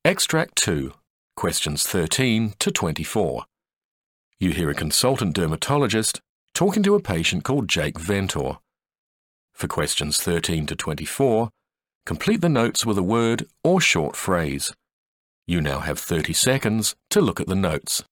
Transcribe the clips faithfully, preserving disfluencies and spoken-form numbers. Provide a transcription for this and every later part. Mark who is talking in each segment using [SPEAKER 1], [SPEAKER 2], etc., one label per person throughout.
[SPEAKER 1] Extract two, questions thirteen to twenty-four. You hear a consultant dermatologist talking to a patient called Jake Ventor. For questions thirteen to twenty-four, complete the notes with a word or short phrase. You now have thirty seconds to look at the notes.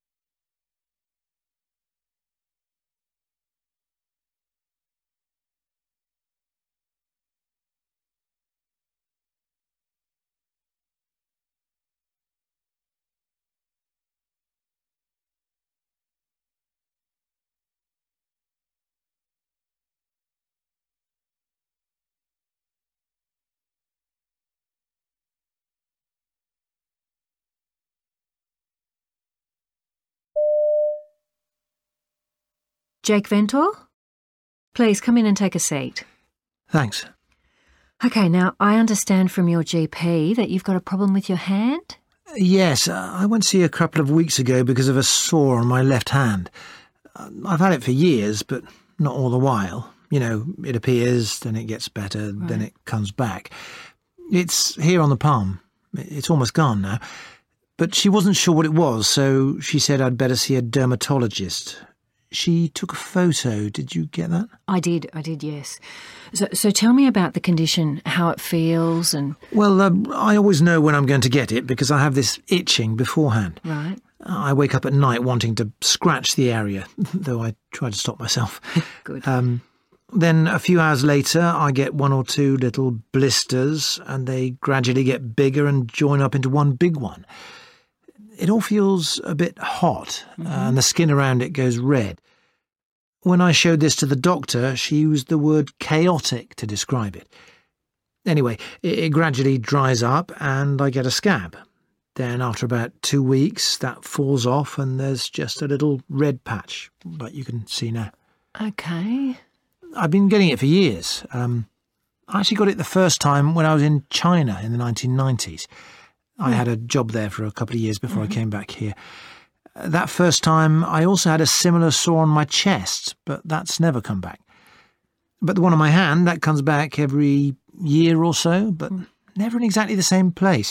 [SPEAKER 2] Jake Ventor? Please come in and take a seat.
[SPEAKER 3] Thanks.
[SPEAKER 2] Okay, now I understand from your G P that you've got a problem with your hand?
[SPEAKER 3] Yes, I went to see a couple of weeks ago because of a sore on my left hand. I've had it for years, but not all the while. You know, it appears, then it gets better, right. Then it comes back. It's here on the palm. It's almost gone now. But she wasn't sure what it was, so she said I'd better see a dermatologist. She took a photo. Did you get that?
[SPEAKER 2] I did, I did, yes. So, so tell me about the condition, how it feels and...
[SPEAKER 3] Well, um, I always know when I'm going to get it because I have this itching beforehand.
[SPEAKER 2] Right.
[SPEAKER 3] I wake up at night wanting to scratch the area, though I try to stop myself.
[SPEAKER 2] Good.
[SPEAKER 3] Um, then a few hours later, I get one or two little blisters and they gradually get bigger and join up into one big one. It all feels a bit hot, mm-hmm. uh, and the skin around it goes red. When I showed this to the doctor, she used the word chaotic to describe it. Anyway, it, it gradually dries up and I get a scab. Then after about two weeks, that falls off and there's just a little red patch, like you can see now.
[SPEAKER 2] Okay.
[SPEAKER 3] I've been getting it for years. Um, I actually got it the first time when I was in China in the nineteen nineties. I had a job there for a couple of years before mm-hmm. I came back here. That first time, I also had a similar sore on my chest, but that's never come back. But the one on my hand, that comes back every year or so, but mm. never in exactly the same place.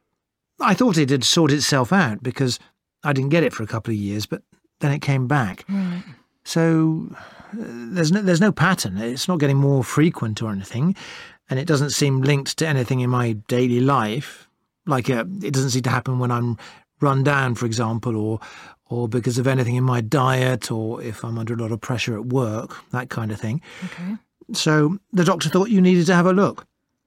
[SPEAKER 3] I thought it had sorted itself out because I didn't get it for a couple of years, but then it came back.
[SPEAKER 2] Right.
[SPEAKER 3] So uh, there's no, there's no pattern. It's not getting more frequent or anything, and it doesn't seem linked to anything in my daily life. Like uh, it doesn't seem to happen when I'm run down, for example, or or because of anything in my diet, or if I'm under a lot of pressure at work, that kind of thing.
[SPEAKER 2] Okay.
[SPEAKER 3] So the doctor thought you needed to have a look.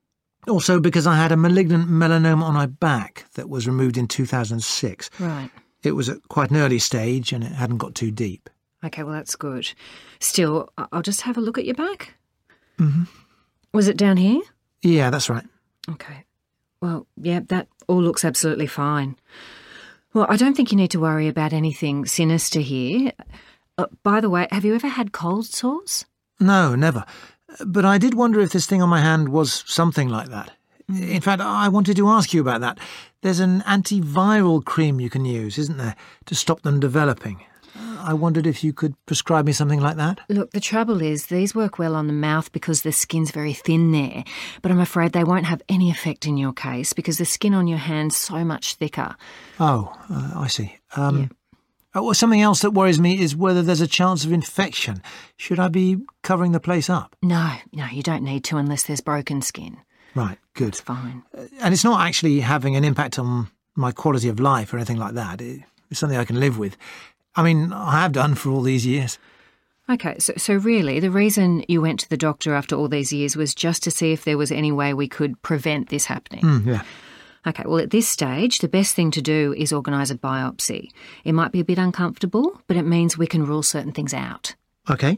[SPEAKER 3] Also because I had a malignant melanoma on my back that was removed in two thousand six.
[SPEAKER 2] Right.
[SPEAKER 3] It was at quite an early stage and it hadn't got too deep.
[SPEAKER 2] Okay, well, that's good. Still, I'll just have a look at your back.
[SPEAKER 3] Mm-hmm.
[SPEAKER 2] Was it down here?
[SPEAKER 3] Yeah, that's right.
[SPEAKER 2] Okay. Well, yeah, that all looks absolutely fine. Well, I don't think you need to worry about anything sinister here. Uh, by the way, have you ever had cold sores?
[SPEAKER 3] No, never. But I did wonder if this thing on my hand was something like that.
[SPEAKER 2] Mm.
[SPEAKER 3] In fact, I wanted to ask you about that. There's an antiviral cream you can use, isn't there, to stop them developing? I wondered if you could prescribe me something like that.
[SPEAKER 2] Look, the trouble is these work well on the mouth because the skin's very thin there, but I'm afraid they won't have any effect in your case because the skin on your hand's so much thicker.
[SPEAKER 3] Oh, uh, I see. Um,
[SPEAKER 2] yeah.
[SPEAKER 3] oh, well, something else that worries me is whether there's a chance of infection. Should I be covering the place up?
[SPEAKER 2] No, no, you don't need to unless there's broken skin.
[SPEAKER 3] Right, good.
[SPEAKER 2] It's fine.
[SPEAKER 3] Uh, and it's not actually having an impact on my quality of life or anything like that. It, it's something I can live with. I mean, I have done for all these years.
[SPEAKER 2] Okay, so, so really the reason you went to the doctor after all these years was just to see if there was any way we could prevent this happening.
[SPEAKER 3] Mm, yeah.
[SPEAKER 2] Okay, well, at this stage, the best thing to do is organise a biopsy. It might be a bit uncomfortable, but it means we can rule certain things out.
[SPEAKER 3] Okay.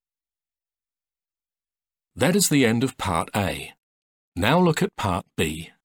[SPEAKER 1] That is the end of Part A. Now look at Part B.